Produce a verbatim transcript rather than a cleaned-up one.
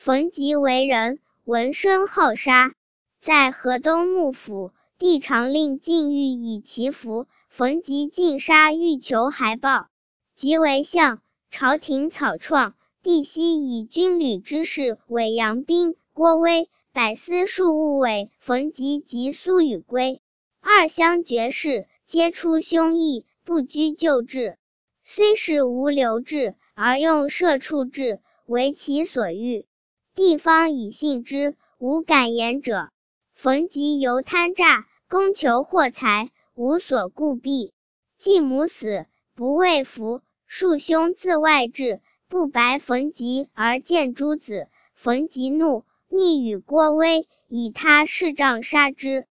冯吉为人，闻声好杀，在河东幕府，帝常令禁欲以祈福，冯吉尽杀欲求还报。即为相，朝廷草创，帝悉以军旅之事委杨斌、郭威、百司庶务委冯吉及苏与归二乡爵士，皆出凶役，不拘旧制。虽是无留制，而用社畜制，为其所欲。地方以信之，无敢言者。冯吉犹贪诈，供求获财，无所顾避。继母死，不畏服，庶兄自外至，不白冯吉而见诸子。冯吉怒，密与郭威，以他视杖杀之。